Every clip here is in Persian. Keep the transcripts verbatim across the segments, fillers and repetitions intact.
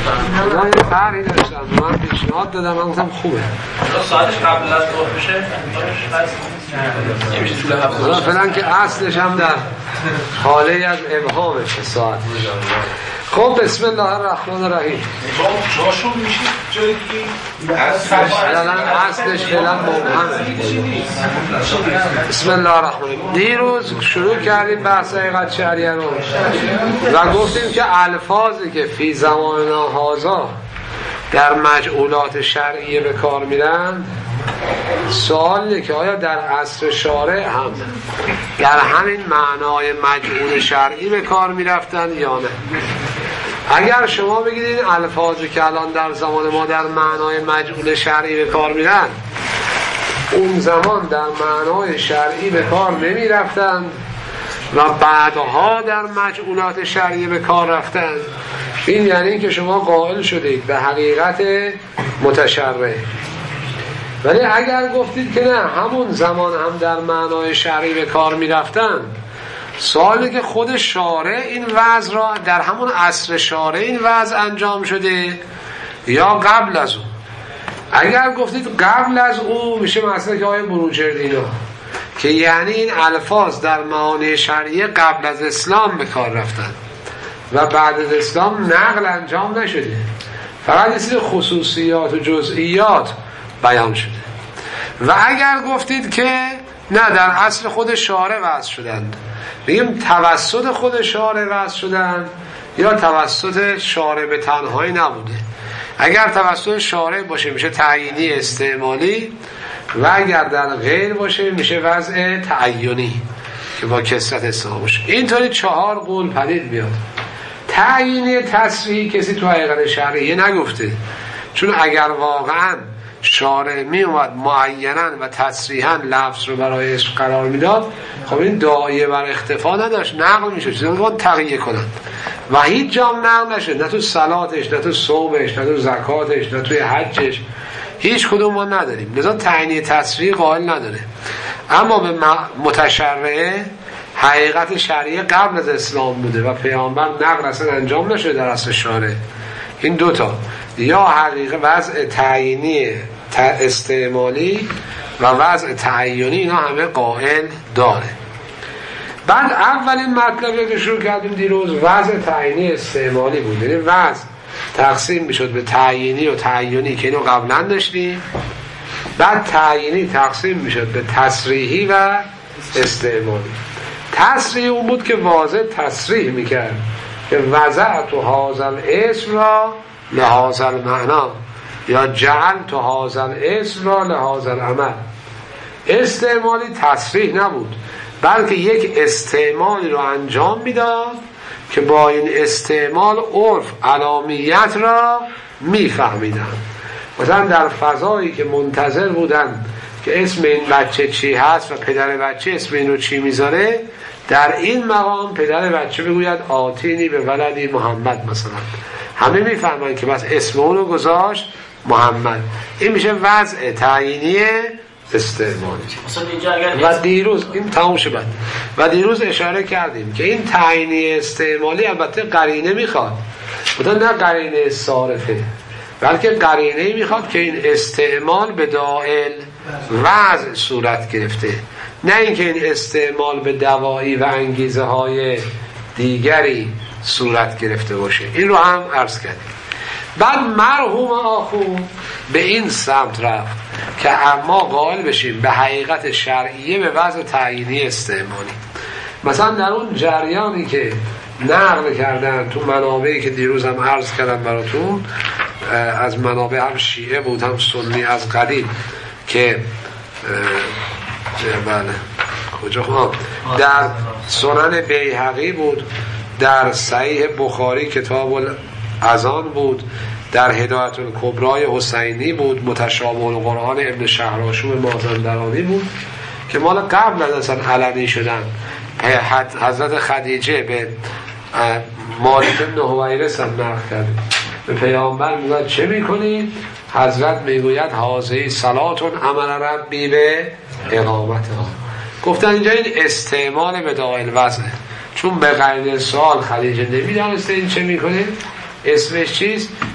اونا یه فرقی داشتن من پیشنهاد دادم من گفتم خوبه ساعتش قبل از ظهر بشه نمیشه طول هفته فعلا که اصلش هم در حاله از ابهامش ساعت. خب بسم الله الرحمن الرحیم. جاشون میشه جایی که الان اصلش فعلا مبهمه. بسم الله الرحمن الرحیم. دیروز شروع کردیم بحث حقیقت شرعیه رو و گفتیم که الفاظی که فی زماننا هذا در مجعولات شرعیه به کار میرن، سواله که آیا در عصر شارع هم در همین معنای مجعول شرعی به کار میرفتن یا نه. اگر شما بگید این الفاظی که الان در زمان ما در معنای مجعول شرعی به کار میرن اون زمان در معنای شرعی به کار نمی رفتن و بعدها در مجعولات شرعی به کار رفتن، این یعنی که شما قائل شدید به حقیقت متشرع. ولی اگر گفتید که نه همون زمان هم در معنای شرعی به کار می رفتن، سوالی که خود شارع این وضع را در همون عصر شارع این وضع انجام شده یا قبل از اون. اگر گفتید قبل از اون میشه مثلا که آیه بروجردینا که یعنی این الفاظ در معانی شرعی قبل از اسلام به کار رفتن و بعد از اسلام نقل انجام نشده، فقط این سری خصوصیات و جزئیات بیان شده. و اگر گفتید که نه در اصل خود شارع وضع شدند، بگیم توسط خود شارع وضع شدند یا توسط شارع به تنهایی نبوده. اگر توسط شارع باشه میشه تعیینی استعمالی و اگر در غیر باشه میشه وضع تعیینی که با کسرت استعمال باشه. اینطوری چهار قول پدید بیاد. تعیینی تصریحی کسی تو حقیقت شرعیه نگفته، چون اگر واقعا شارع می اومد معیناً و تصریحاً لفظ رو برای اسم قرار میداد، خب این داعیه بر اختفا نداشت، نقل میشد، چیزی رو تقیه کنند و هیچ جام نقل نشد، نه تو صلاتش، نه تو صومش، نه تو زکاتش، نه توی حجش، هیچ کدوم ما نداریم. لذا تعیینی تصریح قائل نداره. اما به متشرعه حقیقت شرعیه قبل از اسلام بوده و پیامبر نقل اصلا انجام نشده در اصل شارع. این دوتا یا حقیقت وضع تعیینی استعمالی و وضع تعیینی اینا همه قائل داره. بعد اولین مطلبی که شروع کردیم دیروز وضع تعیینی استعمالی بود، یعنی وضع تقسیم میشد به تعیینی و تعیینی که اینو قبلا داشتیم، بعد تعیینی تقسیم میشد به تصریحی و استعمالی. تصریح اون بود که واضح تصریح میکرد که وضعت هذا الاسم را لهذا المعنی یا جعلت هذا الاسم را لهذا العمل. استعمالی تصریح نبود بلکه یک استعمالی رو انجام میداد که با این استعمال عرف علامیت را میفهمیدن. مثلا در فضایی که منتظر بودن که اسم این بچه چی هست و پدر بچه اسم این رو چی میذاره، در این مقام پدر بچه بگوید آتینی به ولدی محمد مثلا، همه میفهمن که بس اسم اون رو گذاشت محمد. این میشه وضع تعیینی استعمالی. و دیروز این تمام شد و دیروز اشاره کردیم که این تعیینی استعمالی البته قرینه میخواد، بودن نه قرینه صارفه، بلکه قرینه میخواد که این استعمال به دائل وضع صورت گرفته، نه اینکه این استعمال به دوایی و انگیزه های دیگری صورت گرفته باشه. این رو هم عرض کردیم. بعد مرحوم آخو به این سمت رفت که اما قائل بشیم به حقیقت شرعیه به وضع تعیینی استعمالی. مثلا در اون جریانی که نقل کردن تو منابعی که دیروز هم عرض کردم براتون، از منابع هم شیعه بود هم سنی از قدیم، که بله کجا خواب در سنن بیهقی بود، در صحیح بخاری کتاب الاذان بود، در هدایت الکبرای حسینی بود، متشابه القرآن ابن شهرآشوب مازندرانی بود که مال قبل از اصلا علنی شدن. حضرت خدیجه به مالک بن حویرث هم نقل کرد، به پیامبر میگوید چه میکنید؟ حضرت میگوید حاضی صلاتون امر ربی به اقامتها. گفتن اینجا این استعمال به دائل وضعه، چون به غیر سوال خدیجه نمیدانسته این چه میکنه، اسمش چیست؟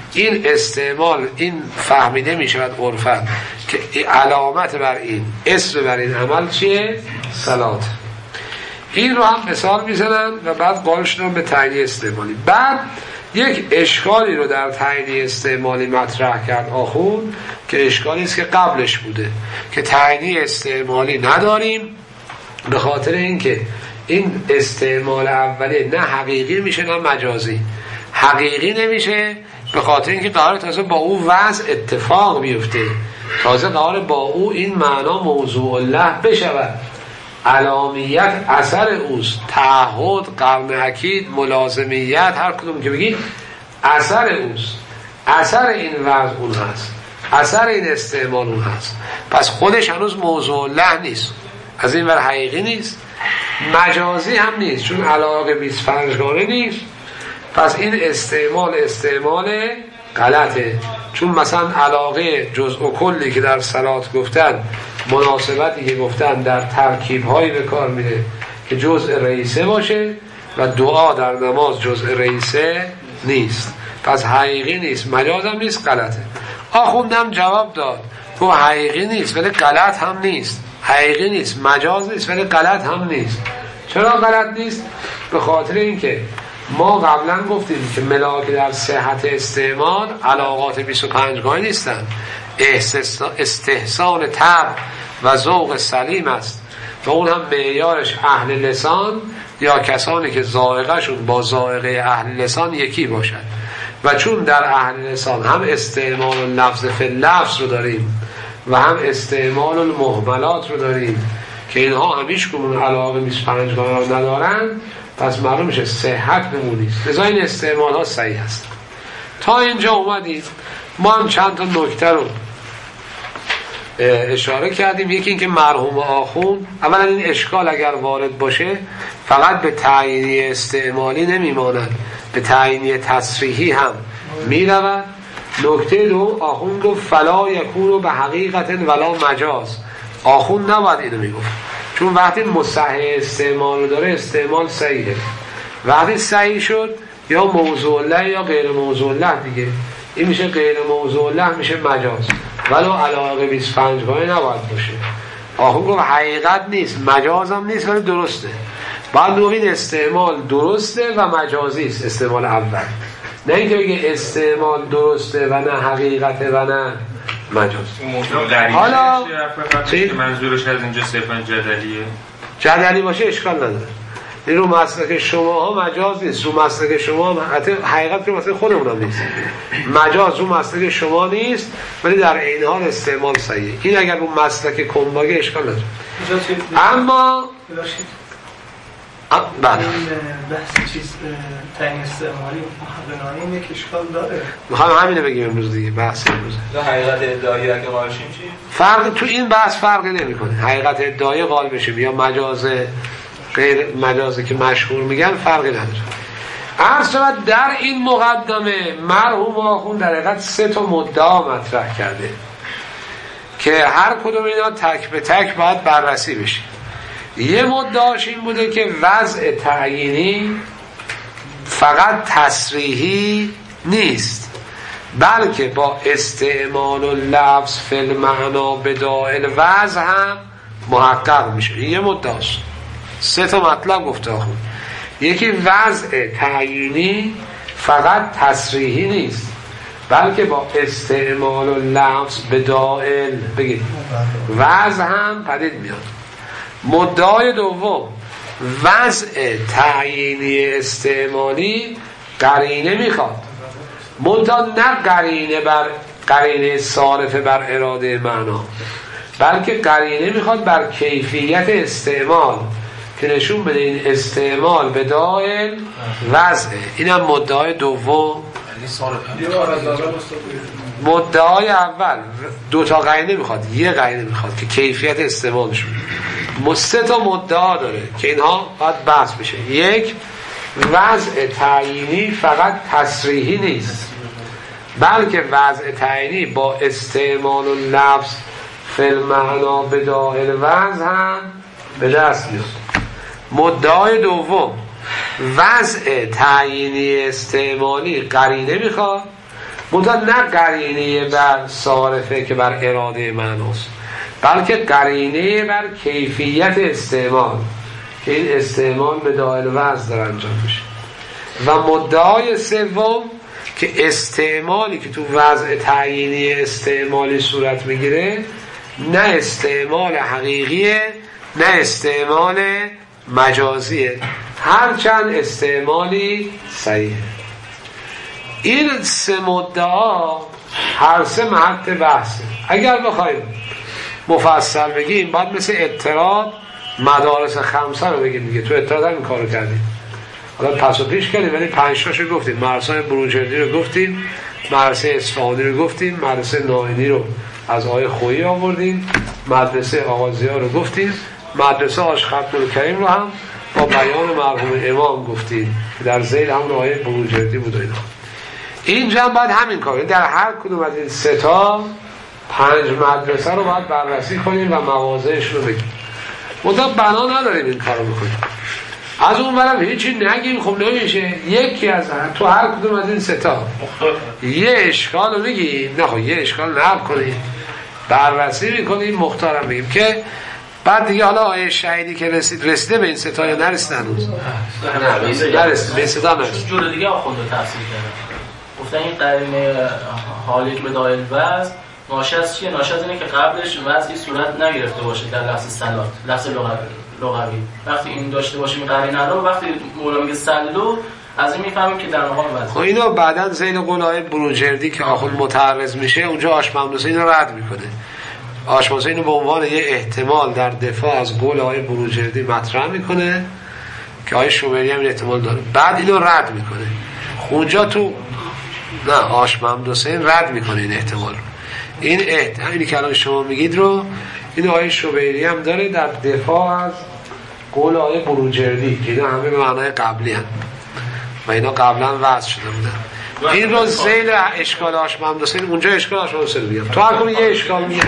این استعمال این فهمیده می شود عرفاً که علامت بر این اسم بر این عمل چیه؟ صلات. این رو هم مثال میزنن و بعد قائل شدن به تعیین استعمالی. بعد یک اشکالی رو در تعیین استعمالی مطرح کرد آخوند که اشکالی است که قبلش بوده که تعیین استعمالی نداریم به خاطر اینکه این استعمال اولیه نه حقیقی میشه نه مجازی. حقیقی نمیشه به خاطر اینکه قرار تازه با او وضع اتفاق بیفته، تازه قرار با او این معنا موضوع الله بشود، علامیت اثر اوست، تعهد، قرن اکید، ملازمیت، هر کدوم که بگید اثر اوست، اثر این وضع اون هست، اثر این استعمال اون هست. پس خودش هنوز موضوع الله نیست، از این ور حقیقی نیست، مجازی هم نیست چون علاقه بیست و پنجگانه نیست. پس این استعمال استعمال غلطه، چون مثلا علاقه جزء و کلی که در صلات گفتن، مناسبتی که گفتن در ترکیب هایی به کار میره که جزء رئیسه باشه و دعا در نماز جزء رئیسه نیست، پس حقیقی نیست، مجاز هم نیست، غلطه. آخوندم جواب داد تو حقیقی نیست ولی غلط هم نیست، حقیقی نیست مجاز نیست ولی غلط هم نیست. چرا غلط نیست؟ به خاطر اینکه ما قبلا گفتیم که ملاک در صحت استعمال علاقات بیست و پنج گانه نیستن، استحسان طبع و ذوق سلیم است و اون هم معیارش اهل لسان یا کسانی که ذائقه شون با ذائقه اهل لسان یکی باشد. و چون در اهل لسان هم استعمال لفظ فی لفظ رو داریم و هم استعمال المهملات رو داریم که اینها همیش کمون علاقه بیست و پنج گانه رو ندارن، پس معلوم میشه صحت نمونیست، لذا این استعمال ها صحیح هست. تا اینجا اومدیم ما هم چند تا نکته رو اشاره کردیم. یکی این که مرحوم آخوند اولا این اشکال اگر وارد باشه فقط به تعیینی استعمالی نمیماند، به تعیینی تصریحی هم میرود. نکته دو آخوند گفت فلا یکونو به حقیقت ولا مجاز. آخوند نباید اینو میگفت، چون وقتی مصحح استعمال رو داره استعمال صحیحه، وقتی صحیح شد یا موضوع الله یا غیر موضوع الله دیگه، این میشه غیر موضوع الله، میشه مجاز، ولو علاقه بیست و پنج گانه نباید باشه. آخون گفت حقیقت نیست مجاز هم نیست ولی درسته. بعد نوعین استعمال درسته و مجازی است، استعمال اول، نه اینکه بگه استعمال درسته و نه حقیقته و نه مجاز. حالا چی؟ منظورش از اینجا صرفا جدلیه؟ جدلی باشه اشکال نداره. این رو مسلک شما ها مجاز نیست، رو مسلک شما حتی حقیقت رو مسلک خودمون هم نیست، مجاز رو مسلک شما نیست ولی در این حال استعمال صحیحه. این اگر رو مسلک کنباگه اشکال نداره. اما بله بحث چیز تعیین استعمالی محققانه یک اشکال داره. میخوام همینه بگیم امروز دیگه، بحث امروز حقیقت ادعایی اگه قائل شیم چی؟ فرق تو این بحث فرقی نمیکنه. حقیقت ادعایی قائل بشیم یا مجاز غیر مجازی که مشهور میگن فرقی نداره. عرض شود در این مقدمه مرحوم آخوند در حقیقت سه تا مدعا مطرح کرده که هر کدوم اینا تک به تک باید بررسی بشه. یه مدعاش این بوده که وضع تعیینی فقط تصریحی نیست بلکه با استعمال و لفظ فی المعنا بدائل وضع هم محقق میشه. یه مدعاست. سه تا مطلب گفته آخوند. یکی وضع تعیینی فقط تصریحی نیست بلکه با استعمال و لفظ بدائل بگید وضع هم پدید میاد. مدعای دوم وضع تعیینی استعمالی قرینه میخواد، منتها نه قرینه بر قرینه صارفه بر اراده معنا، بلکه قرینه میخواد بر کیفیت استعمال که نشون بده این استعمال به دائل وضعه. اینم مدعای دوم. مدعای اول دو تا قرینه میخواد، یه قرینه میخواد که کیفیت استعمال شد. سه تا مدعا داره که اینها باید بحث بشه. یک، وضع تعیینی فقط تصریحی نیست بلکه وضع تعیینی با استعمال و لفظ فی المعنا بدائل وضع هم به دست میاد. مدعای دوم وضع تعیینی استعمالی قرینه میخواد منتها نه قرینه بر صارفه که بر اراده معناست، بلکه قرینه بر کیفیت استعمال که این استعمال به دائل وضع داره انجام میشه. و مدعای سوم که استعمالی که تو وضع تعیینی استعمالی صورت میگیره نه استعمال حقیقیه نه استعمال مجازیه، هرچند استعمالی صحیحه. این سه مدعا هر سه محط بحثه. اگر بخوایم مفصل بگیم باید مثل اعتراض مدارس خمسه رو بگیم دیگه. تو اعتراض هم این کارو کردیم، حالا پس و پیش کردیم، ولی پنج تاشو گفتیم. مدرسه بروجردی رو گفتیم، مدرسه اصفهانی رو گفتیم، مدرسه ناینی رو از آقای خویی آوردیم، مدرسه آغازی‌ها رو گفتیم، مدرسه آشخت‌الکریم رو هم با بیان مرحوم امام گفتیم که در ذیل همون آقای بروجردی بود اینا. اینجا هم باید همین کار، در هر کدوم از این سه تا پنج مدرسه رو باید بررسی کنیم و مواضعش رو بگیم. منتها بنا نداریم این کارو بکنیم. از اون برم هیچی نگیم، خب نمیشه. یکی از تو هر کدوم از این سه تا یه اشکال رو بگیم، نه خب یه اشکال نقل کنیم، بررسی میکنیم، مختارم بگیم که بعد دیگه حالا آیه شهیدی که رسید رسیده به این سه تا یا نرسید هنوز؟ نه نرسید به این سه تا نرسید. جور دیگه آخونده تفسیر کردن، گفتن این قرینه حالیک به دائل وضع ناشی از چیه؟ ناشی از اینه که قبلش وضعی صورت نگرفته باشه در لفظ صلات، لفظ لغوی. وقتی این داشته باشیم قرینه رو، وقتی مولا میگه سلو از این میفهمیم که در مقام وضع. خب اینو بعداً ذیل قولای بروجردی که آخوند متعرض میشه اونجا آشممدوسه اینو رد میکنه. آشممدوسه اینو به عنوان یه احتمال در دفاع از قول آقای بروجردی مطرح میکنه که آقای شومری هم این احتمال داره، بعد اینو رد میکنه. اونجا تو نه آشممدوسه این رد میکنه این احتمال رو. این احتمال اینی که الان شما میگید رو این آقای شوبیری هم داره در دفاع از قول آقای بروجردی که اینا همه به معنای قبلی هم و اینا قبلا وضع شده بودن. این رو ذیل اشکال آشممدوسه اونجا اشکال آشممدوسه رو میگم. تو هر کنی یه اشکال میگم.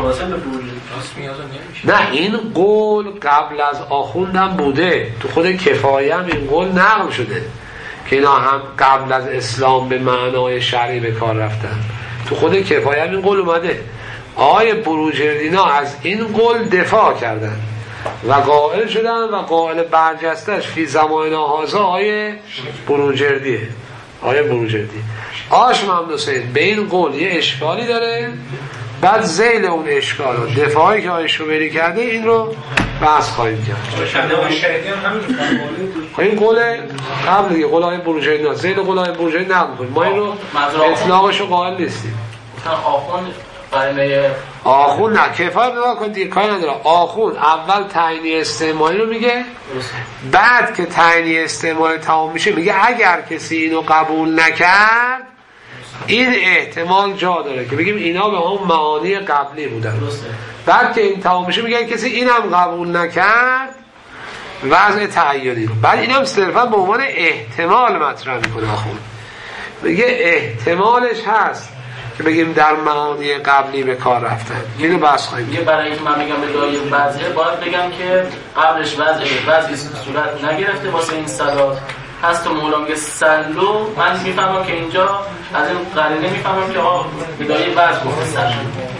نه این قول قبل از آخوندم بوده، تو خود کفایه هم این قول نقل شده که اینا هم قبل از اسلام به معنای شرعی به کار رفتن. تو خود کفایه هم این قول اومده. آقای بروجردینا از این قول دفاع کردن و قائل شدن و قائل برجستش فی زمان هازا آقای بروجردیه. آقای بروجردی آشممدوسه به این قول یه اشکالی داره، بعد ذیل اون اشکال و دفاعی که آقای شوبری کرده این رو بحث خواهیم کرد. خب این قول قبل دیگه قول آقای بروجردی، ذیل قول آقای بروجردی نقل کنیم، ما این رو اطلاقش رو قائل نیستیم. آخوند قرینه آخوند نه کفایه بگاه کن دیگه کاری نداره. آخوند اول تعیینی استعمالی رو میگه، بعد که تعیینی استعمالی تمام میشه میگه اگر کسی اینو قبول نکرد این احتمال جا داره که بگیم اینا به هم معانی قبلی بودن. بعد که این تمام میشه میگه کسی اینم قبول نکرد وضع تعیینی رو، بعد اینم صرفا به عنوان احتمال مطرح میکنه. آخوند میگه احتمالش هست که بگیم در معانی قبلی به کار رفتن. اینو بحث خواهیم. یه برای اینکه من بگم به دایره وضعه باید بگم که قبلش وضع وضعی صورت نگرفته واسه این صلات هست و مولا میگه سلو، من میفهمم که اینجا از این قرینه میفهمم که آقا به دایره وضع گفته سلو.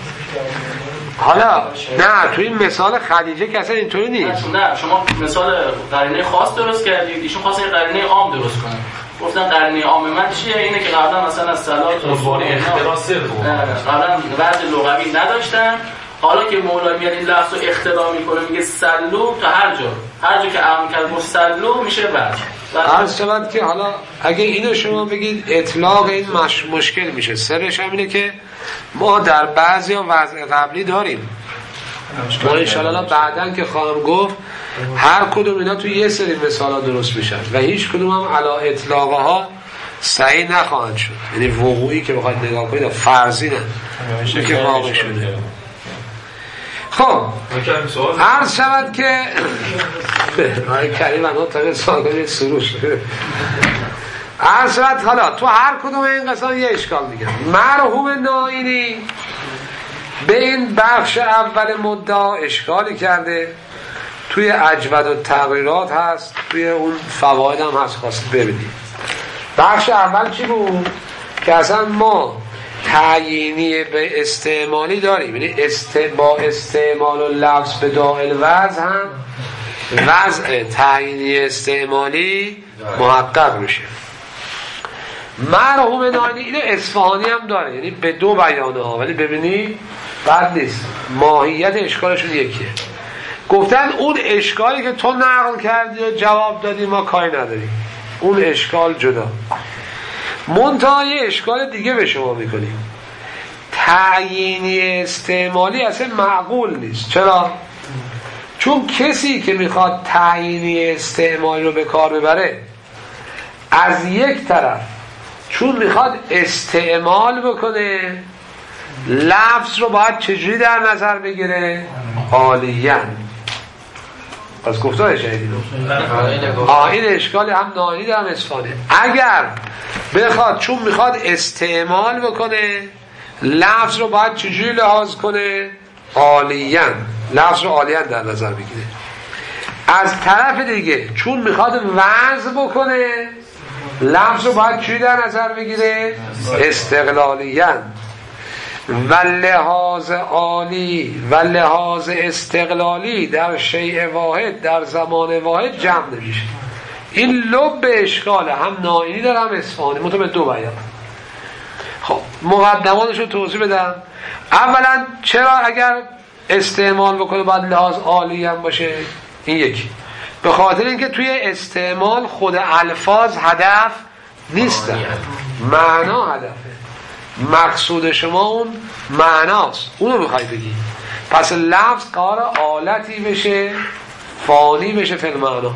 حالا نه تو این مثال خدیجه که اصلا اینطوری نیست. نه شما مثال قرینه خاص درست کردید، ایشون خواست این قرینه عام درست کنه. گفتن قرینه عام من چیه؟ اینه که قبلا مثلا از صلات و فور احتراس قبلا وضع لغوی نداشتن، حالا که مولا میاد این لفظ رو اختراع میکنه میگه سلو، تا هر جا هر جا که عام کرد گفت سلو میشه وضع. عرض شود که حالا اگه اینو شما بگید اطلاق این مش... مشکل میشه. سرش هم اینه که ما در بعضی ها وضع قبلی داریم، ما انشاءالله بعدن که خواهم گفت هر کدوم اینا تو یه سری مثال ها درست میشن و هیچ کدوم هم علا اطلاق ها صحیح نخواهند شد. یعنی وقوعی که بخواید نگاه کنید فرضی نه که واقع شده. خب عرض شود که آقای کریم انها تا سوال کنید سروش عرض شود. حالا تو هر کدوم این قسم یه اشکال میگم. مرحوم ناینی به این بخش اول مدعا اشکالی کرده، توی اجود و تغییرات هست، توی اون فواید هم هست، خواست ببینید. بخش اول چی بود؟ که اصلا ما تعیینی به استعمالی داریم، یعنی است... با استعمال و لفظ به داخل وضع هم وضع تعیینی استعمالی محقق میشه. مرحوم ناینی اینو اصفهانی هم داره، یعنی به دو بیانه ها، ولی ببینی بد نیست، ماهیت اشکالشون یکیه. گفتن اون اشکالی که تو نقل کردی و جواب دادی ما کاری نداریم، اون اشکال جدا. منتها یه اشکال دیگه به شما میکنیم، تعیینی استعمالی اصلا معقول نیست. چرا؟ چون کسی که میخواد تعیینی استعمالی رو به کار ببره، از یک طرف چون میخواد استعمال بکنه لفظ رو باید چجوری در نظر بگیره؟ عالیاً. از گفتار شهیدی رو آین اشکال هم ناینی در هم اصفانه. اگر بخواد چون میخواد استعمال بکنه لفظ رو باید چجوری لحاظ کنه؟ عالیاً، لفظ رو عالیاً در نظر بگیره. از طرف دیگه چون میخواد وضع بکنه لفظ رو باید چجوری در نظر بگیره؟ استقلالیاً. و لحاظ عالی و لحاظ استقلالی در شیء واحد در زمان واحد جمع نمیشه. این لب اشکاله، هم ناینی داره هم اصفهانی، مطمئن دو بیان. خب مقدماتش رو توضیح بدم. اولا چرا اگر استعمال بکنه باید لحاظ عالی هم باشه؟ این یکی به خاطر اینکه توی استعمال خود الفاظ هدف نیستن، معنا هدفه. مقصود شما اون معناست، اونو میخوای بگی. پس لفظ قرار آلتی بشه فانی بشه فی المعنا.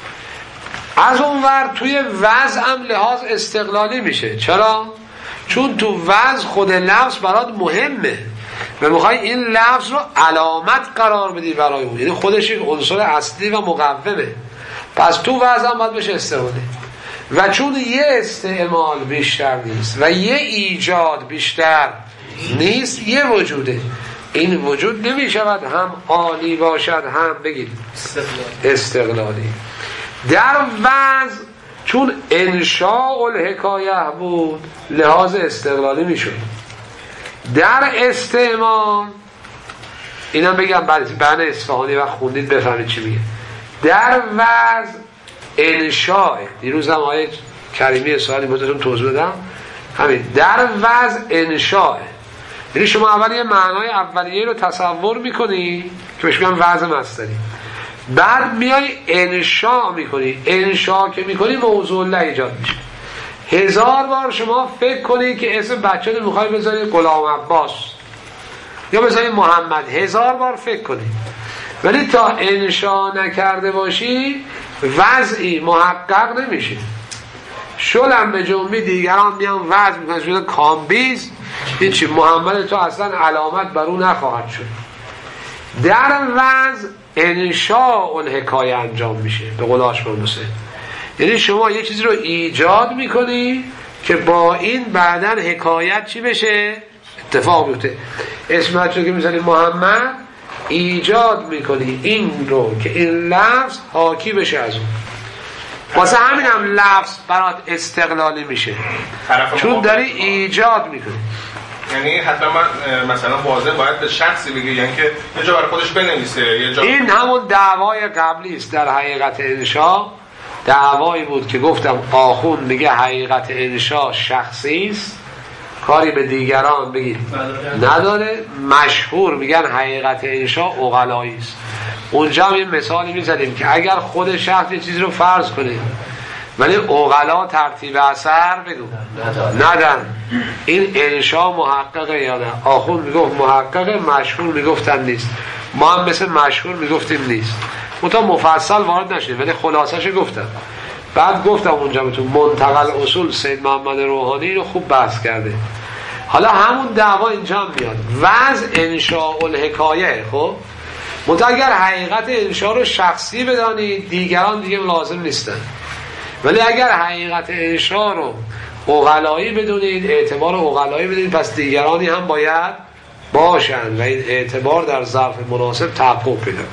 از اون ور توی وضع هم لحاظ استقلالی میشه. چرا؟ چون تو وضع خود لفظ برات مهمه و میخوای این لفظ رو علامت قرار بدی برای اون، یعنی خودش یک عنصر اصلی و مقومه. پس تو وضع هم باید بشه استقلالی. و چون یه استعمال بیشتر نیست و یه ایجاد بیشتر نیست، یه وجوده، این وجود نمی شود هم عالی باشد هم بگید استقلالی. در وضع چون انشاء الحکایه بود لحاظ استقلالی می شود. در استعمال اینا بگم بعد بنا اصفهانی و خوندید بفهمید چی میگه. در وضع انشاء، دیروز هم آیه کریمی سوالی بودتون توضیح بدم، همین در وضع انشاء، یعنی شما اول یه معنای اولیه رو تصور میکنی که بهش میگن وضع مصدری، بعد میای انشاء میکنی. انشاء که میکنی موضوع له ایجاد میشه. هزار بار شما فکر کنی که اسم بچه رو میخوای بذاری غلام عباس یا بذاری محمد، هزار بار فکر کنی، ولی تا انشاء نکرده باشی وضعی محقق نمیشه. شلم به جنبی دیگران میان وضع میکنن شده کامبیز، هیچی، محمد تو اصلا علامت بر او نخواهد شد. در وضع انشاء الحکایه انجام میشه به قول آشمان حسین، یعنی شما یه چیزی رو ایجاد میکنی که با این بعداً حکایت چی بشه؟ اتفاق بیفته. اسمت رو که میزنی محمد ایجاد میکنی این رو که این لفظ حاکی بشه از اون. واسه همین هم لفظ برات استقلالی میشه چون داری ایجاد میکنی. یعنی حتما مثلا واضح باید به شخصی بگی، یعنی که یه جا برای خودش بنویسه یه جا. این همون دعوای قبلی است در حقیقت انشاء. دعوایی بود که گفتم آخون میگه حقیقت انشاء شخصی است، کاری به دیگران بگید نداره. مشهور میگن حقیقت انشاء عقلایی است. اونجا هم این مثالی میزدیم که اگر خود شخص یه چیزی رو فرض کنه ولی عقلا ترتیب اثر بگو ندن، این انشاء محققه یا نه؟ آخون میگفت محققه، مشهور میگفتن نیست. ما هم مثل مشهور میگفتیم نیست. منتها مفصل وارد نشید ولی خلاصش گفتم. بعد گفتم اونجا بهتون منتقل اصول سید محمد روحانی رو خوب بحث کرده. حالا همون دعوا اینجا هم میاد، وضع انشاء الحکایه. خب منتها اگر حقیقت انشاء رو شخصی بدانید دیگران دیگه لازم نیستن، ولی اگر حقیقت انشاء رو عقلایی بدونید، اعتبار عقلایی بدونید، پس دیگرانی هم باید باشن و این اعتبار در ظرف مناسب تحقق پیدا.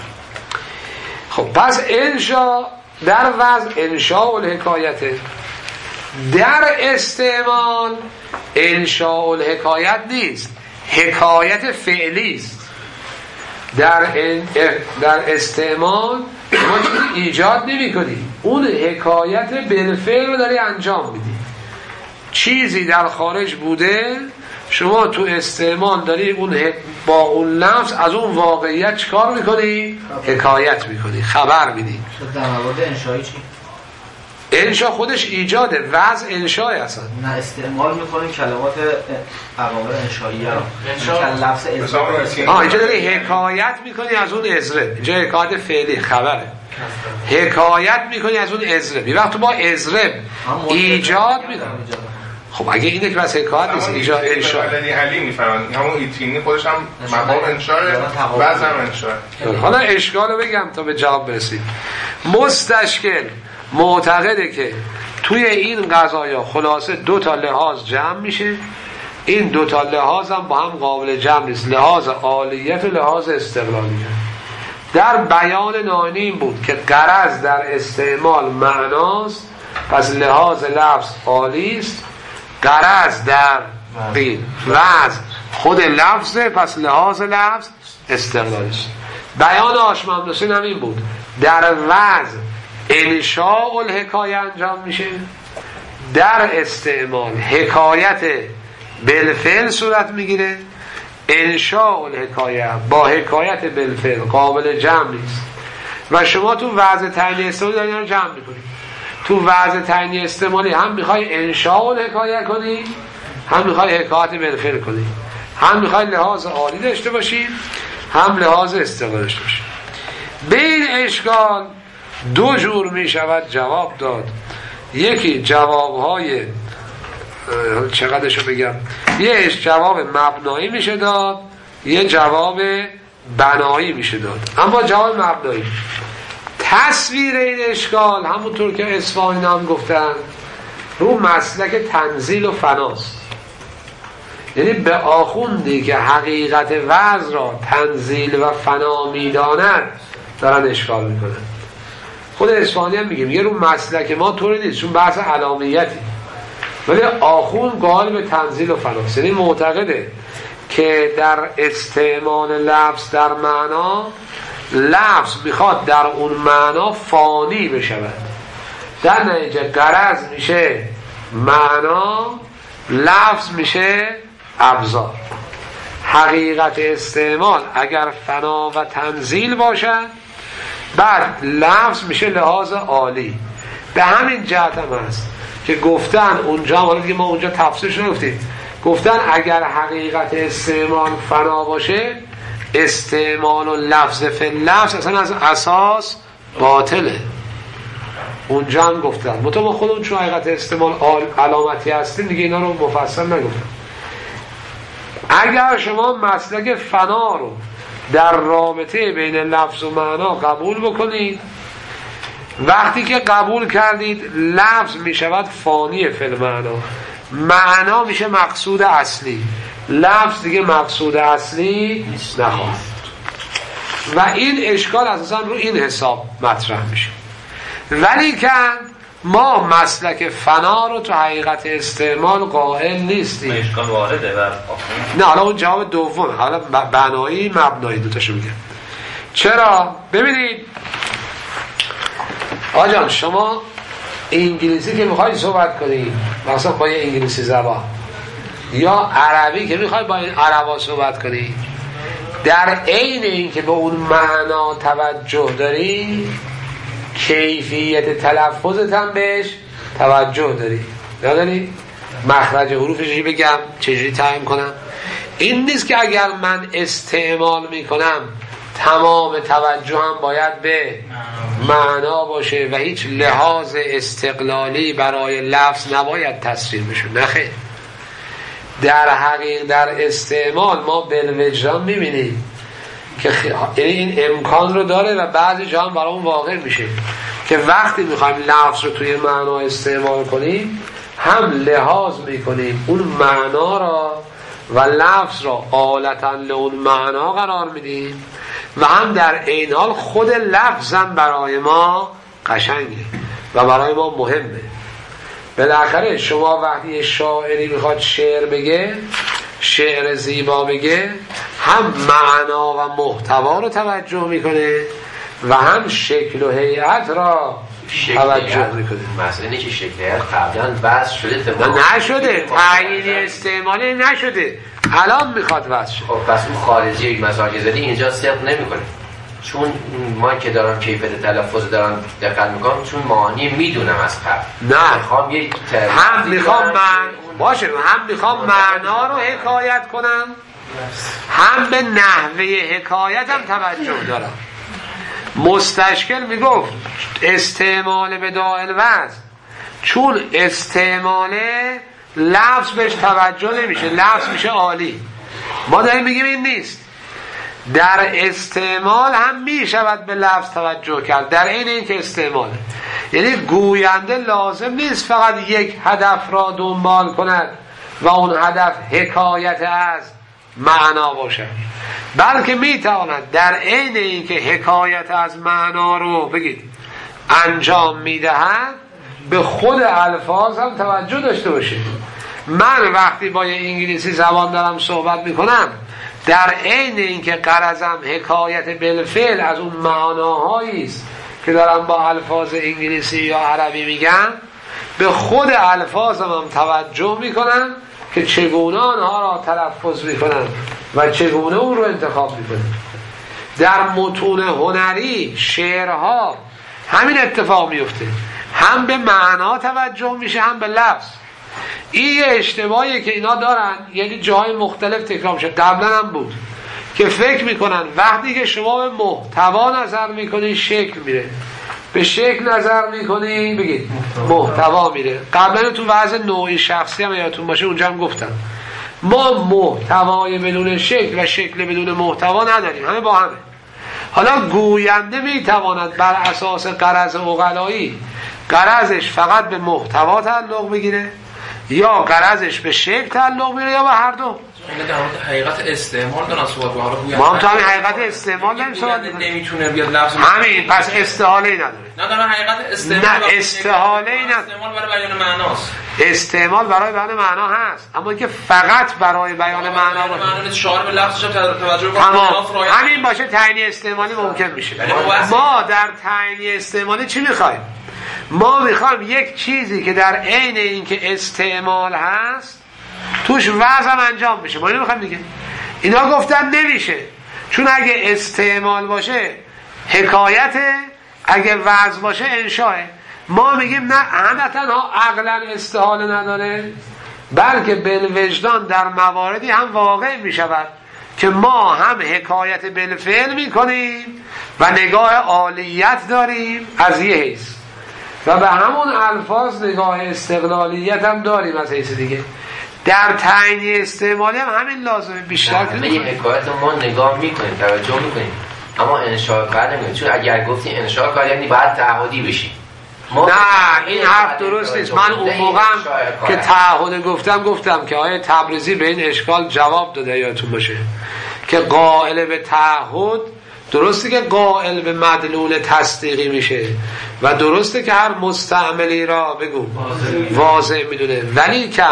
خب پس انشاء در وضع انشاء الحکایته. در استعمال انشاء الحکایت نیست، حکایت فعلی است. در در استعمال ما چیزی ایجاد نمی کنی، اون حکایت بالفعل رو داری انجام میدی. چیزی در خارج بوده، شما تو استعمال داری اون با اون لفظ از اون واقعیت چیکار میکنی؟ حکایت میکنی، خبر میدی. در مورد انشایی چی؟ انشا خودش ایجاده، وضع انشای اصلا. نه استعمال میکنیم کلمات عوامل انشاییه رو. انشا لفظ ازره. آه اینجا داری حکایت میکنی از اون ازره. اینجا حکایت فعلی خبره. حکایت میکنی از اون ازره. بی وقت با ازره ایجاد میکنی. خب اگه اینه که بس حکایت نیست، ایجاد انشا. علی علی میفرمایند همون ایتینی خودش هم مقام انشاه، بعضی هم انشاه. حالا اشکالو بگم تا به جواب برسید. مستشکل معتقده که توی این قضایا خلاصه دو تا لحاظ جمع میشه، این دو تا لحاظ هم با هم قابل جمع نیست، لحاظ عالیت و لحاظ استقلالیت. در بیان نانی این بود که غرض در استعمال معناست، پس لحاظ لفظ عالی است. غرض در وضع خود لفظه، پس لحاظ لفظ استقلالی است. بیان هاشم حسین هم این بود، در وضع انشاء الحکایه انجام میشه، در استعمال حکایت بالفعل صورت میگیره. انشاء الحکایه با حکایت بالفعل قابل جمع نیست و شما تو وضع تعیین استعمالی دارین رو جمع میکنید. تو وضع تعیین استعمالی هم میخوای انشاء الحکایه کنی، هم میخوای حکایت بالفعل کنی، هم میخوای لحاظ عالی داشته باشی، هم لحاظ استقلال داشته باشی. به این اشکال دو جور می شود جواب داد. یکی جوابهای چقدرشو بگم، یه جواب مبنایی میشه داد، یه جواب بنایی میشه داد. اما جواب مبنایی تصویر این اشکال همونطور که اصفهانی هم گفتن رو مسلک تنزیل و فناست. یعنی به آخوندی که حقیقت وضع را تنزیل و فنا میداند دارن اشکال میکنن. خود اصفهانی هم میگه میگه رو مسلک ما طوری نیست، چون بحث علاميتی، ولی آخون قائل به تنزیل و فناست. یعنی معتقده که در استعمال لفظ در معنا، لفظ میخواد در اون معنا فانی بشود، در نتیجه غرض میشه معنا، لفظ میشه ابزار. حقیقت استعمال اگر فنا و تنزیل باشد، بعد لفظ میشه لحاظ عالی. به همین جهت هم هست که گفتن اونجا، حالا دیگه ما اونجا تفسیرش نگفتیم، گفتن اگر حقیقت استعمال فنا باشه، استعمال و لفظ فی لفظ اصلا از اساس باطله. اونجا هم گفتن مطمئن ما خودمون چون حقیقت استعمال علامتی هستیم دیگه اینا رو مفصل نگفتم. اگر شما مسلک فنا رو در رابطه بین لفظ و معنا قبول بکنید، وقتی که قبول کردید لفظ می شود فانی فی المعنا، معنا میشه مقصود اصلی، لفظ دیگه مقصود اصلی نخواهد. و این اشکال اساسا رو این حساب مطرح میشه. ولی که ما مسلک فنا رو تو حقیقت استعمال قائل نیستیم. اشکال وارده بر نه، حالا اون جواب دومه، حالا بنایی مبنایی دوتاشو میگم. چرا؟ ببینید آجان شما انگلیسی که میخواید صحبت کنید مثلا با یه انگلیسی زبان، یا عربی که میخواید با این عربا صحبت کنید، در عین این که به اون معنا توجه داری، کیفیت تلفظت هم بهش توجه داری. نداری؟ مخرج حروفش چجوری بگم، چجوری تعیین کنم. این نیست که اگر من استعمال میکنم تمام توجه هم باید به معنا باشه و هیچ لحاظ استقلالی برای لفظ نباید تصریح بشه. نخیر، در حقیقت در استعمال ما بالوجدان میبینیم که خ... این امکان رو داره و بعضی جا هم برامون واقع میشه که وقتی میخوایم لفظ رو توی معنا استعمال کنیم هم لحاظ میکنیم اون معنا را و لفظ را آلتا لون معنا قرار میدیم و هم در عین حال خود لفظ هم برای ما قشنگه و برای ما مهمه. بالاخره شما وقتی شاعری میخواد شعر بگه، شعر زیبا بگه، هم معنا و محتوا رو توجه میکنه و هم شکل و هیئت را توجه میکنه. مثلا اینه که شکل هیئت قبلا وضع شده، نه نشده، تعیین استعمالی نشده، الان میخواد وضع شه. خب پس اون خارجی مثلا که زدی اینجا صدق نمیکنه، چون من که دارم کیفیت تلفظ دارم دقت میکنم، چون معانی میدونم از قبل. نه میخوام یک هم میخوام من باشه، هم میخوام معنا رو حکایت کنم، هم به نحوه حکایتم توجه دارم. مستشکل میگفت استعمال به دائل وزن، چون استعمال لفظ بهش توجه نمیشه، لفظ میشه عالی. ما داریم میگیم این نیست، در استعمال هم میشود به لفظ توجه کرد، در این این که استعماله. یعنی گوینده لازم نیست فقط یک هدف را دنبال کند و اون هدف حکایت از معنا باشد، بلکه میتواند در عین این که حکایت از معنا رو بگید انجام میدهد به خود الفاظ هم توجه داشته باشه. من وقتی با یه انگلیسی زبان دارم صحبت میکنم، در عین این که غرضم حکایت بالفعل از اون معناهایی است که دارم با الفاظ انگلیسی یا عربی میگم، به خود الفاظم هم توجه میکنم که چگونه آنها را تلفظ میکنم و چگونه اون رو انتخاب میکنم. در متون هنری شعرها همین اتفاق میفته، هم به معنا توجه میشه هم به لفظ. این یه اشتباهی که اینا دارن، یعنی جاهای مختلف تکرار میشه، قبلا هم بود که فکر میکنن وقتی که شما به محتوا نظر میکنی شکل میره، به شکل نظر میکنی بگید محتوا میره. قبلا تو وضع نوعی شخصی هم یادتون باشه اونجا هم گفتم ما محتوای بدون شکل و شکل بدون محتوا نداریم، همه با همه. حالا گوینده میتواند بر اساس غرض عقلایی غرضش فقط به محتوا تعلق بگیره، یا غرضش به شکل تعلق میره، یا به هر دو. این در مورد حقیقت استعمال دارن صحبت با حالا ما هم تو همین حقیقت استعمال داریم صحبت نمیتونه بیاد لفظ همین، پس استحاله ای نداره. نه دارن حقیقت استعمال، نه استحاله ای نداره. استعمال برای بیان معناست، استعمال برای بیان معنا هست، اما که فقط برای بیان معنا باشه، معنی شعار به لفظش توجه کنه. همین باشه تعیین استعمالی ممکن میشه. ما در تعیین استعمالی چی میخوایم؟ ما میخوایم یک چیزی که در عین این که استعمال هست توش وضع انجام بشه. ما اینو میخوایم دیگه. اینا گفتن نمیشه، چون اگه استعمال باشه حکایته، اگه وضع باشه انشاه. ما میگیم نه، همه تنها عقلا استحاله نداره، بلکه بالوجدان در مواردی هم واقع میشود که ما هم حکایت بالفعل میکنیم و نگاه عالیت داریم از یه حیث، و به همون الفاظ نگاه استقلالیت هم داریم از حیث دیگه. در تعیین استعمالی هم همین لازمه، بیشتر که نه. حکایت ما نگاه میکنیم، توجه میکنیم، اما انشاء کار نمیکنیم، چون اگر گفتی انشاء کار یعنی باید تعهدی بشی. نه این حرف درست نیست. من اون موقع که تعهد گفتم گفتم که آیه تبریزی به این اشکال جواب داده، یادتون باشه که قائل به تعهد درسته که قائل به مدلول تصدیقی میشه و درسته که هر مستعملی را بگو واضح میدونه، ولی کن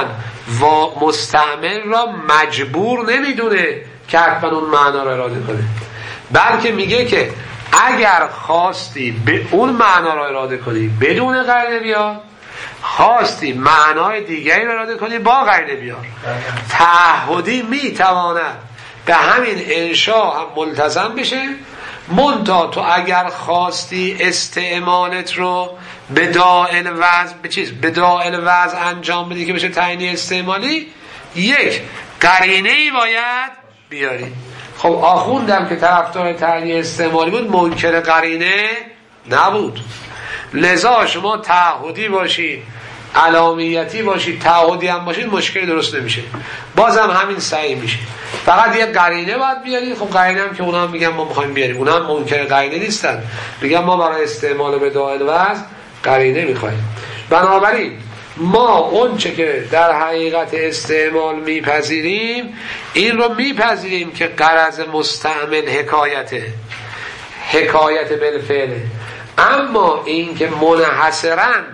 مستعمل را مجبور نمیدونه که حتما اون معنا را اراده کنه، بلکه میگه که اگر خواستی به اون معنا را اراده کنی بدون قرینه بیار، خواستی معنای دیگری را اراده کنی با قرینه بیار. تعهدی میتواند به همین انشاء هم ملتزم بشه، منتها تو اگر خواستی استعمالت رو به دائل وضع به چیز به دائل وضع انجام بدی که بشه تعیین استعمالی، یک قرینه‌ای باید بیاری. خب آخوندم که طرفدار تعیین استعمالی بود، منکر قرینه نبود. لذا شما تعهدی باشید، علامیتی باشید، تعهدی هم باشید، مشکلی درست نمیشه، بازم همین صحیح میشه. فقط یه قرینه باید بیارید. خب قرینه هم که اونا هم میگن ما میخوایم بیاریم، اونا هم منکر قرینه نیستن، میگن ما برای استعمال به دائل وضع قرینه میخوایم. بنابراین ما اون چه که در حقیقت استعمال میپذیریم این رو میپذیریم که غرض مستعمل حکایته، حکایت بالفعله، اما این که منحصراً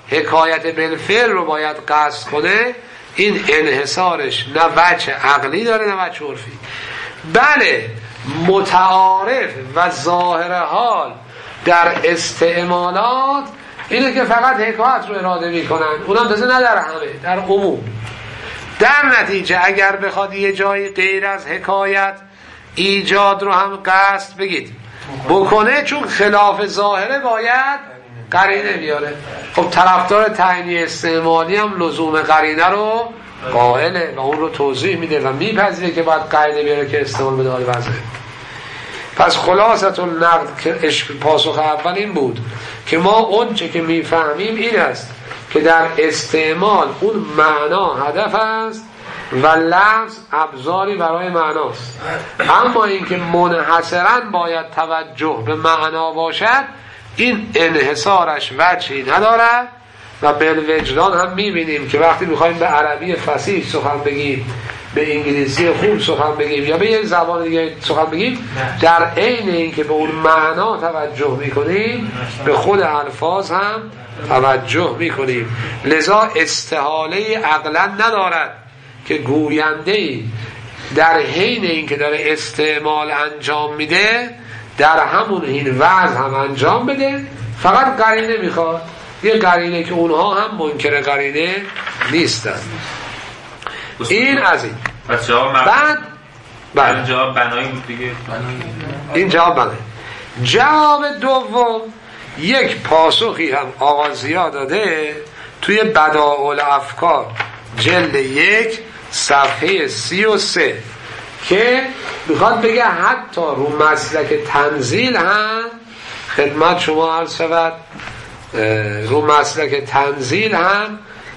حکایت بالفعل رو باید قصد کنه، این انحصارش نه وجه عقلی داره نه وجه عرفی. بله متعارف و ظاهر حال در استعمالات اینه که فقط حکایت رو اراده میکنن، اونم تازه نه در همه، در عموم. در نتیجه اگر بخواد یه جایی غیر از حکایت ایجاد رو هم قصد بگید بکنه، چون خلاف ظاهره باید قرینه بیاره. خب طرفدار تعیین استعمالی هم لزوم قرینه رو قائله و اون رو توضیح میده و میپذیره که باید قرینه بیاره که استعمال به دال وضعه. پس خلاصت النقد که پاسخ اول این بود که ما اون چه که میفهمیم این است که در استعمال اون معنا هدف است و لفظ ابزاری برای معناست، اما اینکه منحصرا باید توجه به معنا باشد این انحصارش وجهی ندارد و بالوجدان هم میبینیم که وقتی میخوایم به عربی فصیح سخن بگیم، به انگلیسی خوب سخن بگیم یا به یک زبان دیگه سخن بگیم، در عین اینکه به اون معنا توجه میکنیم به خود الفاظ هم توجه میکنیم. لذا استحاله عقلا ندارد که گوینده‌ای در حین اینکه داره استعمال انجام میده در همون حین وضع هم انجام بده، فقط قرینه میخواد، یه قرینه که اونها هم منکر قرینه نیستن. این از این بعد بعد این جواب بنایی بود دیگه. این جواب بنایی. جواب دوم یک پاسخی هم آغازیا داده توی بدائع الافکار جلد یک صفحه سی و سه که میخواد بگه حتی رو مسلک تنزیل هم خدمت شما عرض شود، رو مسلک تنزیل هم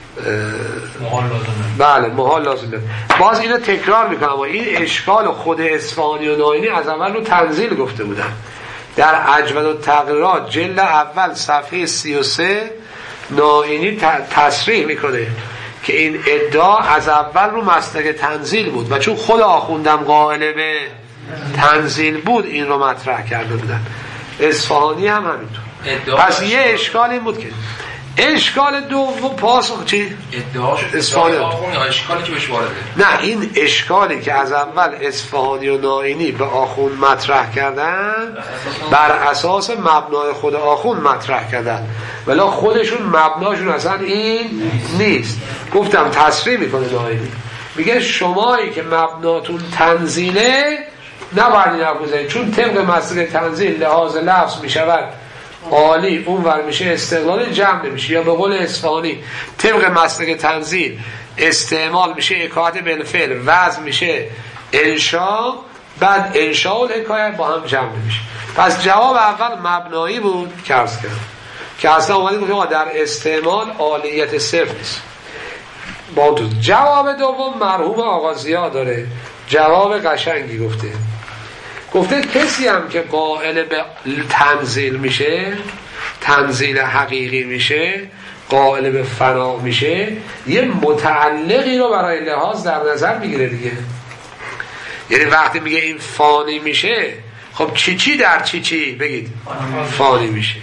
محال لازمه. بله محال لازمه. باز اینو تکرار میکنم، اما این اشکال خود اصفهانی و ناینی از اول رو تنزیل گفته بودن. در اجود التغییرات جلد اول صفحه سی و سه ناینی تصریح میکنه که این ادعا از اول رو مسلک تنزیل بود و چون خود آخوندم قائل به تنزیل بود این رو مطرح کرده بودن. اصفهانی هم همینطور. پس یه اشکال این بود که اشکال دوم پاسخ چی؟ ادعاش اصفهانی آخوند یا اشکالی که بهش وارده؟ نه، این اشکالی که از اول اصفهانی و ناینی به آخوند مطرح کردن بر اساس مبنای خود آخوند مطرح کردن، ولی خودشون مبناشون اصلا این نیست. گفتم تصریح میکنه ناینی، میگه شمایی که مبناتون تنزیله نباید این رو بزنید، چون طبق مسئله تنزیل لحاظ لفظ میشود عالی، اون ور میشه استقلال جمع نمیشه، یا به قول اصفهانی طبق مسلک تنزیل استعمال میشه حکایت بالفعل، وزن میشه انشاء، بعد انشاء و حکایت با هم جمع نمیشه. پس جواب اول مبنایی بود که عرض کردم که اصلا اومدی گفتیم در استعمال عالیت صرف نیست. با تو جواب دوم مرحوم آقا ضیا داره جواب قشنگی گفته. گفته کسی هم که قائل به تنزیل میشه، تنزیل حقیقی میشه، قائل به فنا میشه، یه متعلقی رو برای لحاظ در نظر میگیره دیگه. یعنی وقتی میگه این فانی میشه، خب چی چی در چی چی بگید فانی میشه.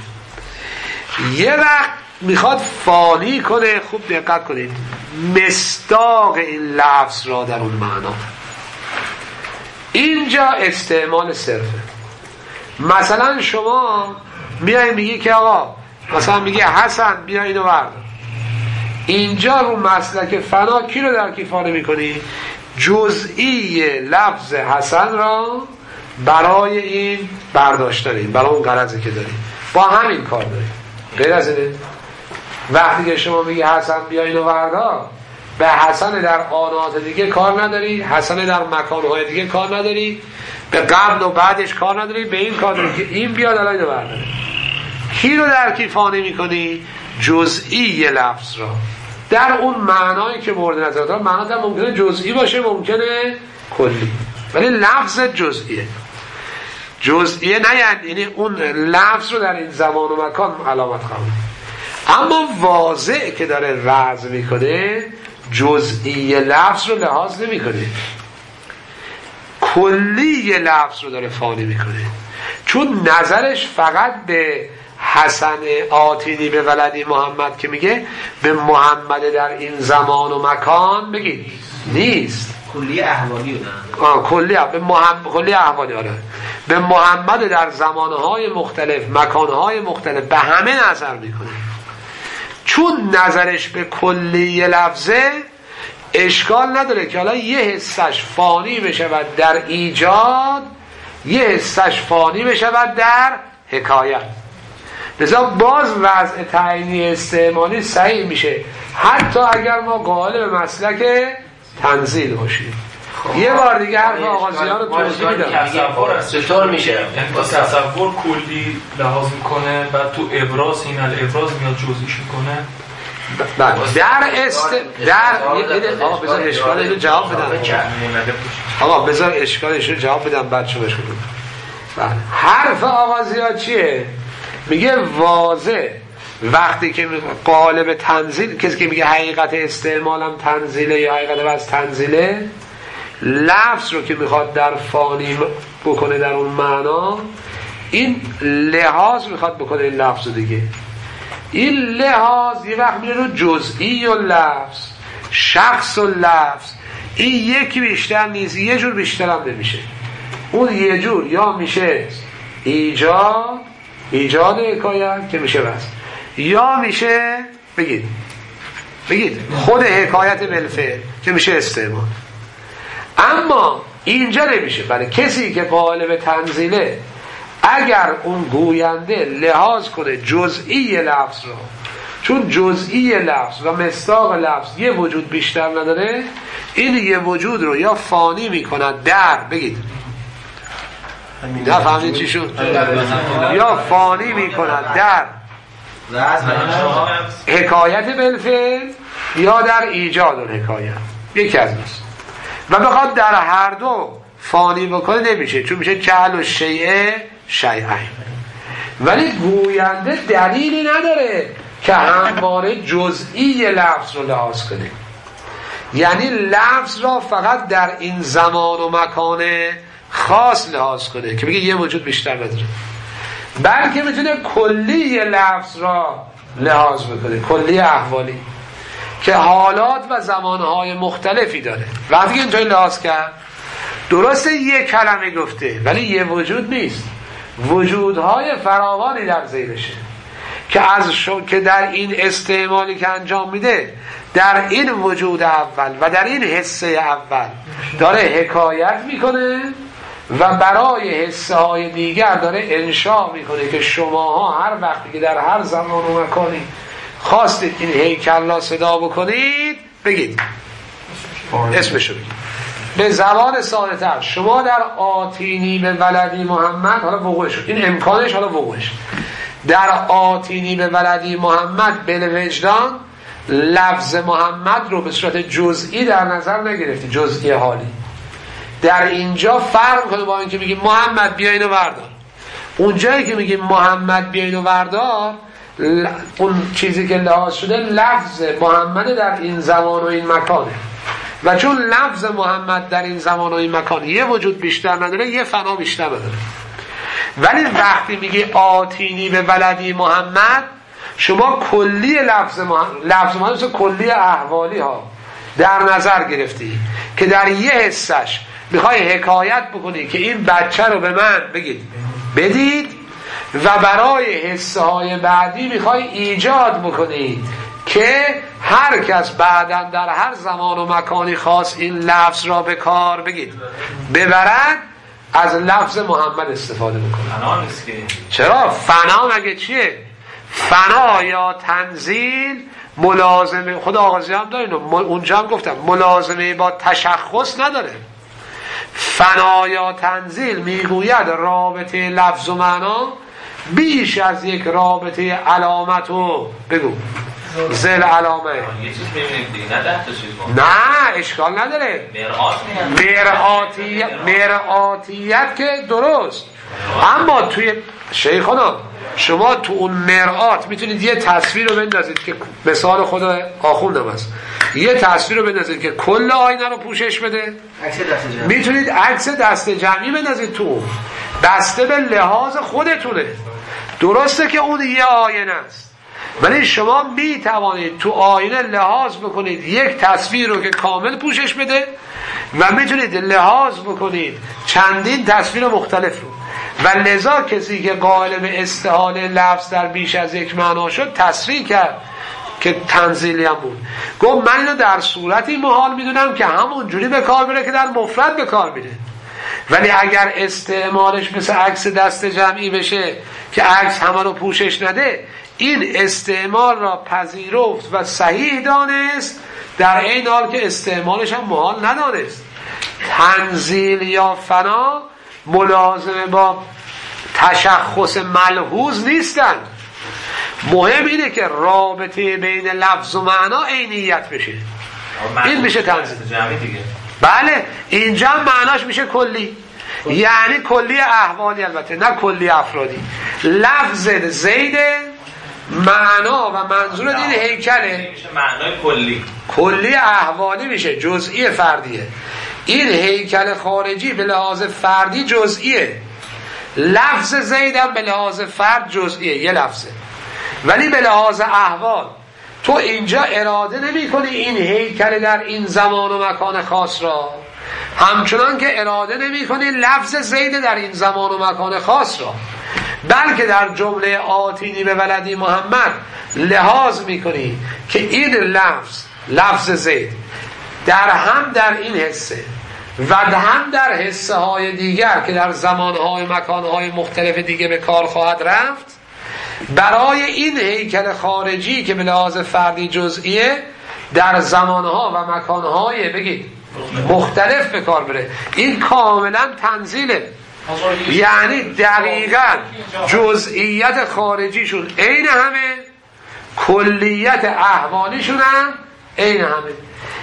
یه وقت میخواد فانی کنه، خوب دقت کنید، مصداق این لفظ را در اون معنا. اینجا استعمال صرفه. مثلا شما میای میگی که آقا مثلا میگه حسن بیا اینو بردار، اینجا رو مسلک فنا کی رو در کی فانی میکنی؟ جزئی لفظ حسن را برای این برداشتنی، برای اون غرضی که داری، با همین کار داری. غیر از اینه وقتی که شما میگی حسن بیا اینو بردار، به حسن در آنات دیگه کار نداری، حسن در مکانهای دیگه کار نداری، به قبل و بعدش کار نداری، به این کار داری که این بیاد الان اینو برداره. کی رو در کی فانی میکنی؟ جزئی لفظ را در اون معنایی که مورد نظر داره. معنا هم ممکنه جزئی باشه، ممکنه کلی، ولی لفظ جزئیه. جزئیه نه یعنی اون لفظ رو در این زمان و مکان علامت قبول، اما واضح که داره وضع میکنه جزئی لفظ رو لحاظ نمیکنه، کلی لفظ رو داره فانی میکنه، چون نظرش فقط به حسن آتینی به ولدی محمد که میگه به محمد در این زمان و مکان بگید نیست، کلی احوالی آه کلی به محمد کلی احوالی آره به محمد در زمانهای مختلف مکانهای مختلف به همه نظر میکنه. چون نظرش به کلی لفظه اشکال نداره که حالا یه حسش فانی بشود در ایجاد، یه حسش فانی بشود در حکایت. لذا باز وضع تعیینی استعمالی صحیح میشه حتی اگر ما قائل به مسلک تنزیل باشیم. یه بار دیگه حرف آغازیان رو توضیح میدم. چطور میشه؟ با تصور کلی لحاظ میکنه بعد تو ابراز این الابراز میاد جزئیش میکنه. در است در آقا بذار اشکال اینو جواب بدم. آقا بذار اشکالش رو جواب بدم بعد شما اشکال بدم. حرف آغازیان چیه؟ میگه واضح وقتی که قالب تنزیل، کسی که میگه حقیقت استعمالم تنزیله یا حقیقت از تنزیله، لفظ رو که میخواد در فانی بکنه در اون معنا، این لحاظ میخواد بکنه این لفظ رو دیگه. این لحاظ یه وقت میره رو جزئی و لفظ، شخص و لفظ، این یکی بیشتر نیست، یه جور بیشتر هم نمیشه. اون یه جور یا میشه ایجاد ایجاد حکایت که میشه بس، یا میشه بگید بگید خود حکایت بالفعل که میشه استعمال. اما اینجا نمیشه. برای کسی که قالب تنزیله اگر اون گوینده لحاظ کنه جزئی لفظ رو، چون جزئی لفظ و مصداق لفظ یه وجود بیشتر نداره، این یه وجود رو یا فانی میکنن در بگید نه فهمید چی شد؟ یا فانی میکنن در حکایت بالفعل یا در ایجاد الحکایت، یکی از است. و بخواد در هر دو فانی بکنه نمیشه، چون میشه جعل و شیء شیئین. ولی گوینده دلیلی نداره که همواره جزئی لفظ رو لحاظ کنه، یعنی لفظ را فقط در این زمان و مکان خاص لحاظ کنه که بگه یه وجود بیشتر نداره، بلکه میتونه کلی لفظ را لحاظ بکنه، کلی احوالی که حالات و زمانهای مختلفی داره. وقتی که اینطوری لحاظ کرد درسته یه کلمه گفته ولی یه وجود نیست، وجودهای فراوانی در زیرشه که از شو... که در این استعمالی که انجام میده در این وجود اول و در این حصه اول داره حکایت میکنه و برای حصه های دیگر داره انشاء میکنه که شماها هر وقتی که در هر زمان و مکانی خواستید این هیکل را صدا بکنید بگید اسمشو بگید به زبان ساده‌تر. شما در آتینی به ولدی محمد، حالا وقوعش این امکانش، حالا وقوعش در آتینی به ولدی محمد بلوجدان لفظ محمد رو به صورت جزئی در نظر نگرفتی، جزئی حالی. در اینجا فرق کنه با اینکه میگیم محمد بیا اینو بردار. اونجایی که میگیم محمد بیا اینو بردار، اون چیزی که لحاظ شده لفظ محمد در این زمان و این مکانه، و چون لفظ محمد در این زمان و این مکان یه وجود بیشتر نداره، یه فنا بیشتر نداره. ولی وقتی میگی آتینی به ولدی محمد، شما کلی لفظ محمد، لفظ محمد مثل کلی احوالی ها در نظر گرفتی که در یه حصش میخوای حکایت بکنی که این بچه رو به من بگید بدید، و برای حصه های بعدی میخوای ایجاد بکنی که هر کس بعداً در هر زمان و مکانی خاص این لفظ را به کار بگید ببرد، از لفظ محمد استفاده بکنه. فنا نیست که. چرا؟ فنا مگه چیه؟ فنا یا تنزیل ملازمه، خدا آغازی هم داره، اونجا هم گفتم ملازمه با تشخص نداره. فنا یا تنزیل میگوید رابطه لفظ و معنا بیش از یک رابطه علامت و بگو زل علامه. یه چیز میبینیم دیگه، نه ده تا چیز ما. نه اشکال نداره. مرآتیت مرآتیت که درست، اما توی شیخانا شما تو اون مرآت میتونید یه تصویر رو بندازید که مثال خود آخوندم است، یه تصویر رو بندازید که کل آینه رو پوشش بده. میتونید عکس دست جمعی بندازید تو، بسته به لحاظ خودتونه. درسته که اون یه آینه است، ولی شما می توانید تو آینه لحاظ بکنید یک تصویر رو که کامل پوشش بده و میتونید لحاظ بکنید چندین تصویر مختلف رو. و لذا کسی که قائل به استحاله لفظ در بیش از یک معنا شد تصریح کرد که تنزیلی هم بود. گفت من اینو در صورتی محال میدونم که همون جوری به کار بره که در مفرد به کار میره، ولی اگر استعمالش مثل عکس دست جمعی بشه که عکس همه رو پوشش نده، این استعمال را پذیرفت و صحیح دانست، در این حال که استعمالش هم محال ندانست. تنزیل یا فنا ملازمه با تشخص ملحوظ نیستن. مهم اینه که رابطه بین لفظ و معنا عینیت بشه، این میشه تنزیل. بله اینجا معناش میشه کلی، یعنی کلی احوالی، البته نه کلی افرادی. لفظ زید معنا و منظور این هیکله معنای کلی، کلی احوالی میشه، جزئی فردیه. این هیکل خارجی به لحاظ فردی جزئیه، لفظ زیدم به لحاظ فرد جزئیه، یه لفظه، ولی به لحاظ احوال تو اینجا اراده نمی کنی این هیکل در این زمان و مکان خاص را، همچنان که اراده نمی کنی لفظ زید در این زمان و مکان خاص را، بلکه در جمله آتینی به ولدی محمد لحاظ می کنی که این لفظ لفظ زید در هم در این حصه و هم در حصه های دیگر که در زمانهای مکانهای مختلف دیگه به کار خواهد رفت، برای این هیکل خارجی که به لحاظ فردی جزئیه در زمانها و مکانهای بگید مختلف به کار بره. این کاملا تنزیله، یعنی دقیقا جزئیت خارجیشون عین همه، کلیت احوالیشون هم عین همه.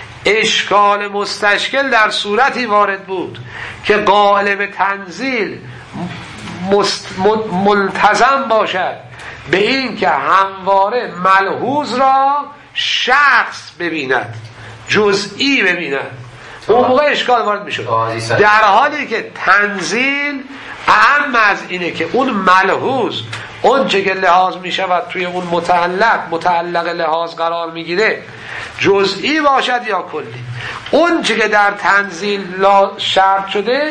اشکال مستشکل در صورتی وارد بود که قائل به تنزیل مست... ملتزم باشد به این که همواره ملحوظ را شخص ببیند، جزئی ببیند، اون موقع اشکال وارد می شود. در حالی که تنزیل اهم از اینه که اون ملحوظ، اون چه که لحاظ می شود توی اون متعلق متعلق لحاظ قرار می گیره، جزئی باشد یا کلی. اون چه که در تنزیل شرط شده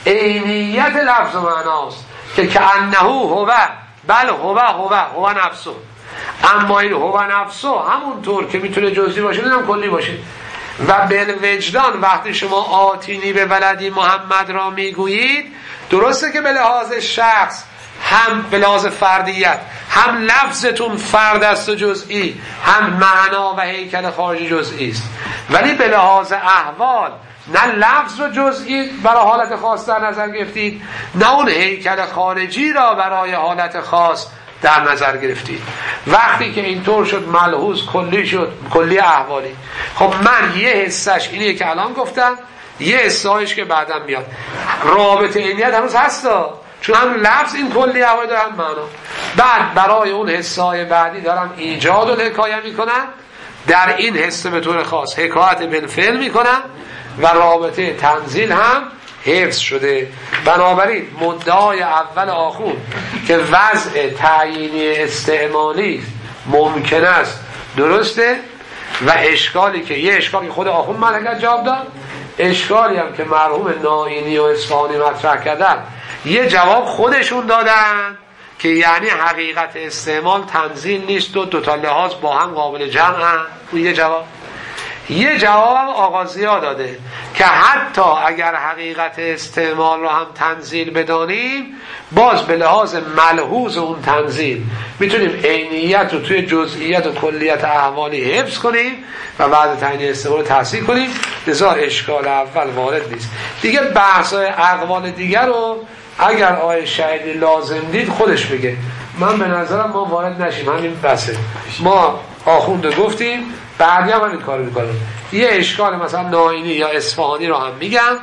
عینیت لفظ و معناست که کأنه هو، بل هو هو هو نفسه. اما این هو نفسه همونطور که میتونه جزئی باشه هم کلی باشه. و بالوجدان وقتی شما آتینی به ولدی محمد را میگویید، درسته که به لحاظ شخص هم به لحاظ فردیت هم لفظتون فرد است و جزئی، هم معنا و هیکل خارجی جزئی است، ولی به لحاظ احوال نه لفظ رو جزئی برای حالت خاص در نظر گرفتید، نه اون هیکل خارجی را برای حالت خاص در نظر گرفتید. وقتی که اینطور شد ملحوظ کلی شد، کلی احوالی. خب من یه حسش اینه که الان گفتم، یه حسایش که بعدم میاد. رابطه عینیت هنوز هستا، چون هم لفظ این کلی احوالی دارن معنا. بعد برای اون حسای بعدی دارم ایجاد و حکایه میکنم، در این حس به طور خاص حکایت بالفعل میکنم و رابطه تنزیل هم حفظ شده. بنابراین مدعای اول آخون که وضع تعیینی استعمالی ممکن است درسته، و اشکالی که یه اشکالی خود آخون ملکت جواب داد، اشکالی هم که مرحوم ناینی و اصفهانی مطرح کردن یه جواب خودشون دادن که یعنی حقیقت استعمال تنزیل نیست و دوتا لحاظ با هم قابل جمع هم. یه جواب یه جواب هم آغازیا داده که حتی اگر حقیقت استعمال رو هم تنزیل بدانیم، باز به لحاظ ملحوظ اون تنزیل میتونیم عینیت رو توی جزئیت و کلیت احوالی حفظ کنیم و بعد تعیین استعمال رو تحصیل کنیم. لذا اشکال اول وارد نیست دیگه. بحث‌های اقوال دیگر رو اگر آقای شهیدی لازم دید خودش بگه، من به نظرم ما وارد نشیم، همین بسه. ما آخونده گفتیم، بعدی هم همین کارو میکنیم. یه اشکال مثلا ناینی یا اصفهانی رو هم میگم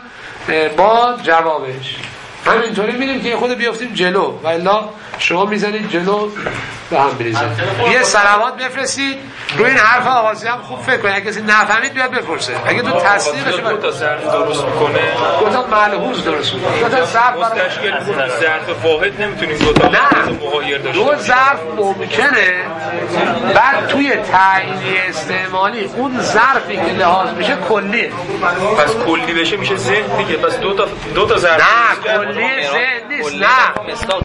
با جوابش، همینطوری میریم که خود بیافتیم جلو، و الا شما میزنید جلو به هم بریزه. یه سلامات بفرستید روی این حرف آغازی هم خوب فکر کنید. اگه کسی نفهمید بیاد بپرسه. اگه تو تصدیقش دو تا ظرف درست میکنه، دو تا ملحوظ درست میکنه، دو تا ظرف مستشکل میکنه. ظرف واحد نمیتونیم دو تا مغایر داشته دو ظرف ممکنه بعد توی تعیین استعمالی اون ظرفی که لحاظ میشه کلیه. پس کلی بشه میشه ذهن دیگه. پس دو تا دو تا ظرف نه کلی ذهن نیست. نه